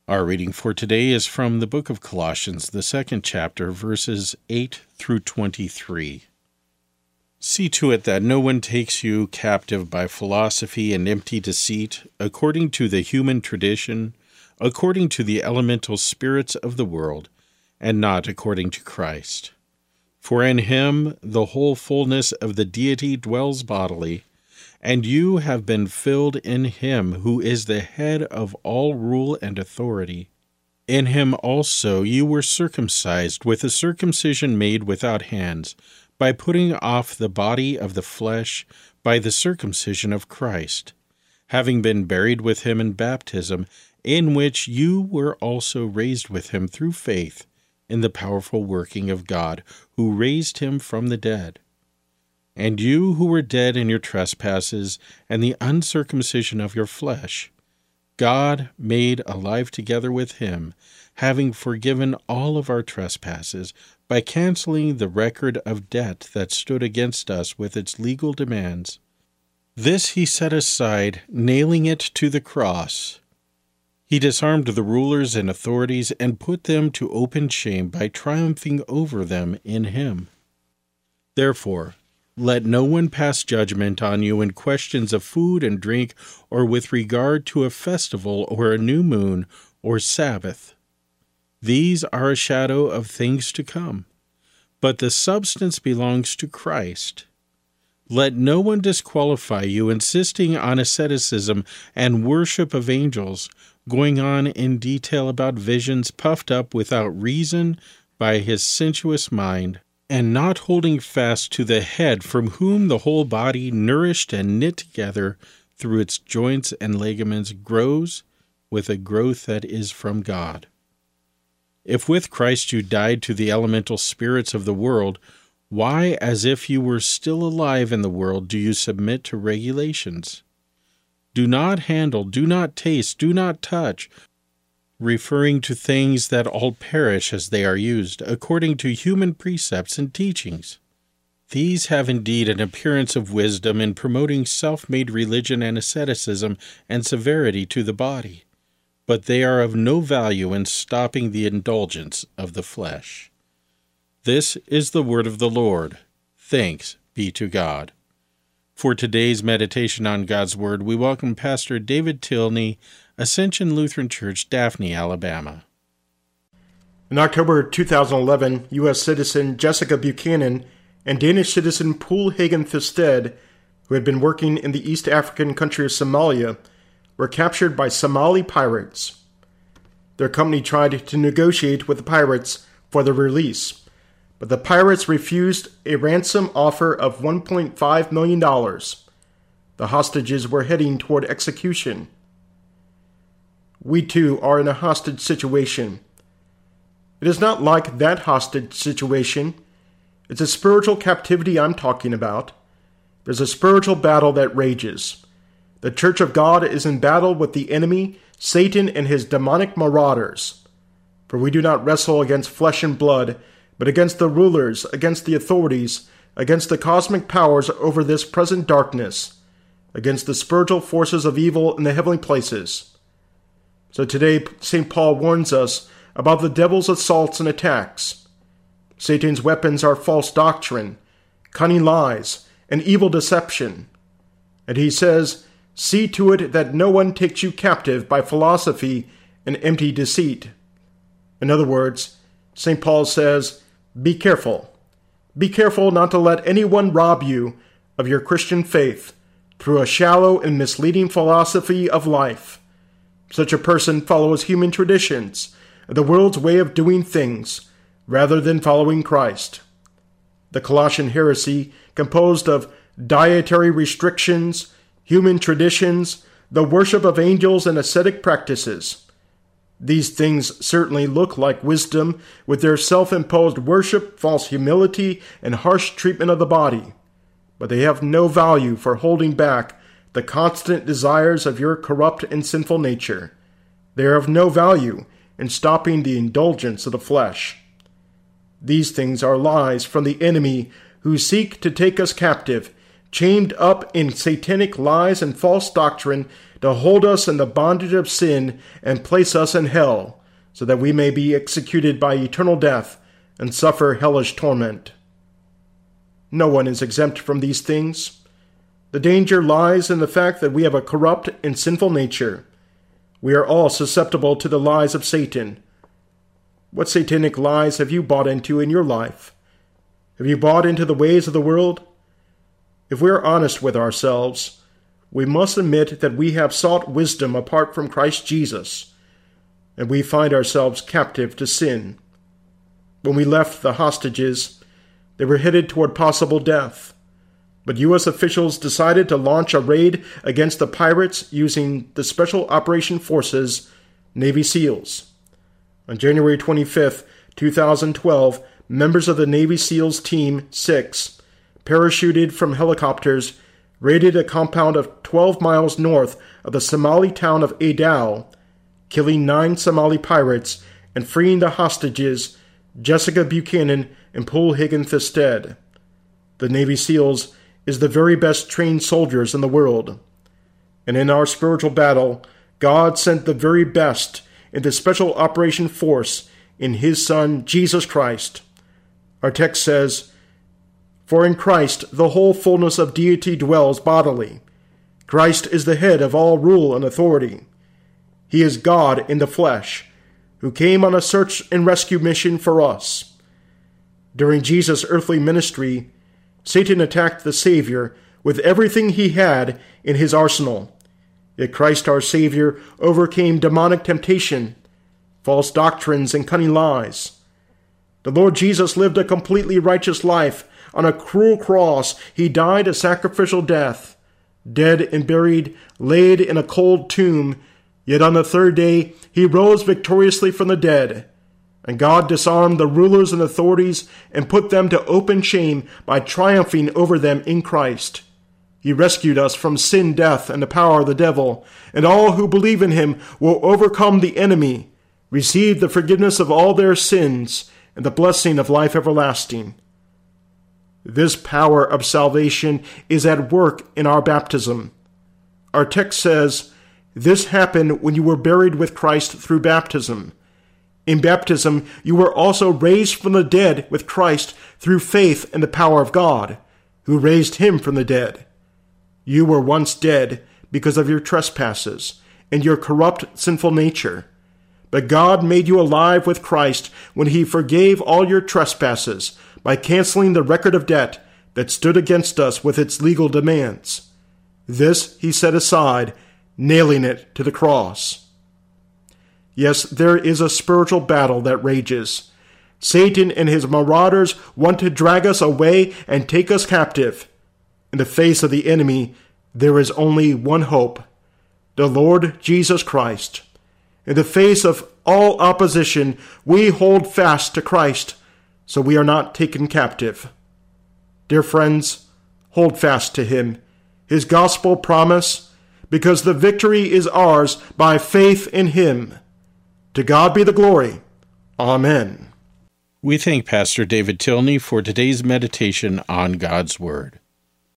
Our reading for today is from the book of Colossians, the 2nd chapter, verses 8 through 23. See to it that no one takes you captive by philosophy and empty deceit, according to the human tradition, according to the elemental spirits of the world, and not according to Christ. For in him the whole fullness of the deity dwells bodily, and you have been filled in him who is the head of all rule and authority. In him also you were circumcised with a circumcision made without hands, by putting off the body of the flesh by the circumcision of Christ, having been buried with him in baptism, in which you were also raised with him through faith in the powerful working of God, who raised him from the dead. And you who were dead in your trespasses and the uncircumcision of your flesh, God made alive together with him, having forgiven all of our trespasses, by canceling the record of debt that stood against us with its legal demands. This he set aside, nailing it to the cross. He disarmed the rulers and authorities and put them to open shame by triumphing over them in him. Therefore, let no one pass judgment on you in questions of food and drink, or with regard to a festival or a new moon or Sabbath. These are a shadow of things to come, but the substance belongs to Christ. Let no one disqualify you, insisting on asceticism and worship of angels, going on in detail about visions, puffed up without reason by his sensuous mind, and not holding fast to the head, from whom the whole body, nourished and knit together through its joints and ligaments, grows with a growth that is from God. If with Christ you died to the elemental spirits of the world, why, as if you were still alive in the world, do you submit to regulations? Do not handle, do not taste, do not touch, referring to things that all perish as they are used, according to human precepts and teachings. These have indeed an appearance of wisdom in promoting self-made religion and asceticism and severity to the body, but they are of no value in stopping the indulgence of the flesh. This is the word of the Lord. Thanks be to God. For today's meditation on God's Word, we welcome Pastor David Tilney, Ascension Lutheran Church, Daphne, Alabama. In October 2011, U.S. citizen Jessica Buchanan and Danish citizen Poul Hagen Thisted, who had been working in the East African country of Somalia, were captured by Somali pirates. Their company tried to negotiate with the pirates for their release, but the pirates refused a ransom offer of $1.5 million. The hostages were heading toward execution. We too are in a hostage situation. It is not like that hostage situation. It's a spiritual captivity I'm talking about. There's a spiritual battle that rages. The Church of God is in battle with the enemy, Satan, and his demonic marauders. For we do not wrestle against flesh and blood, but against the rulers, against the authorities, against the cosmic powers over this present darkness, against the spiritual forces of evil in the heavenly places. So today, St. Paul warns us about the devil's assaults and attacks. Satan's weapons are false doctrine, cunning lies, and evil deception. And he says, see to it that no one takes you captive by philosophy and empty deceit. In other words, St. Paul says, be careful. Be careful not to let anyone rob you of your Christian faith through a shallow and misleading philosophy of life. Such a person follows human traditions, the world's way of doing things, rather than following Christ. The Colossian heresy, composed of dietary restrictions, human traditions, the worship of angels, and ascetic practices. These things certainly look like wisdom, with their self-imposed worship, false humility, and harsh treatment of the body. But they have no value for holding back the constant desires of your corrupt and sinful nature. They are of no value in stopping the indulgence of the flesh. These things are lies from the enemy who seek to take us captive, chained up in satanic lies and false doctrine to hold us in the bondage of sin and place us in hell, so that we may be executed by eternal death and suffer hellish torment. No one is exempt from these things. The danger lies in the fact that we have a corrupt and sinful nature. We are all susceptible to the lies of Satan. What satanic lies have you bought into in your life? Have you bought into the ways of the world? If we are honest with ourselves, we must admit that we have sought wisdom apart from Christ Jesus, and we find ourselves captive to sin. When we left the hostages, they were headed toward possible death, but U.S. officials decided to launch a raid against the pirates using the Special Operation Forces, Navy SEALs. On January 25, 2012, members of the Navy SEALs Team 6 parachuted from helicopters, raided a compound of 12 miles north of the Somali town of Adal, killing 9 Somali pirates and freeing the hostages Jessica Buchanan and Paul Hagen-Thested. The Navy SEALs is the very best trained soldiers in the world. And in our spiritual battle, God sent the very best into Special Operation Force in His Son, Jesus Christ. Our text says, "For in Christ the whole fullness of deity dwells bodily. Christ is the head of all rule and authority. He is God in the flesh, who came on a search and rescue mission for us." During Jesus' earthly ministry, Satan attacked the Savior with everything he had in his arsenal. Yet Christ our Savior overcame demonic temptation, false doctrines, and cunning lies. The Lord Jesus lived a completely righteous life. On a cruel cross, He died a sacrificial death, dead and buried, laid in a cold tomb. Yet on the third day, He rose victoriously from the dead. And God disarmed the rulers and authorities and put them to open shame by triumphing over them in Christ. He rescued us from sin, death, and the power of the devil, and all who believe in Him will overcome the enemy, receive the forgiveness of all their sins, and the blessing of life everlasting. This power of salvation is at work in our baptism. Our text says, "This happened when you were buried with Christ through baptism. In baptism, you were also raised from the dead with Christ through faith in the power of God, who raised Him from the dead. You were once dead because of your trespasses and your corrupt, sinful nature. But God made you alive with Christ when He forgave all your trespasses by canceling the record of debt that stood against us with its legal demands. This He set aside, nailing it to the cross." Yes, there is a spiritual battle that rages. Satan and his marauders want to drag us away and take us captive. In the face of the enemy, there is only one hope: the Lord Jesus Christ. In the face of all opposition, we hold fast to Christ, so we are not taken captive. Dear friends, hold fast to Him, His gospel promise, because the victory is ours by faith in Him. To God be the glory. Amen. We thank Pastor David Tilney for today's meditation on God's Word.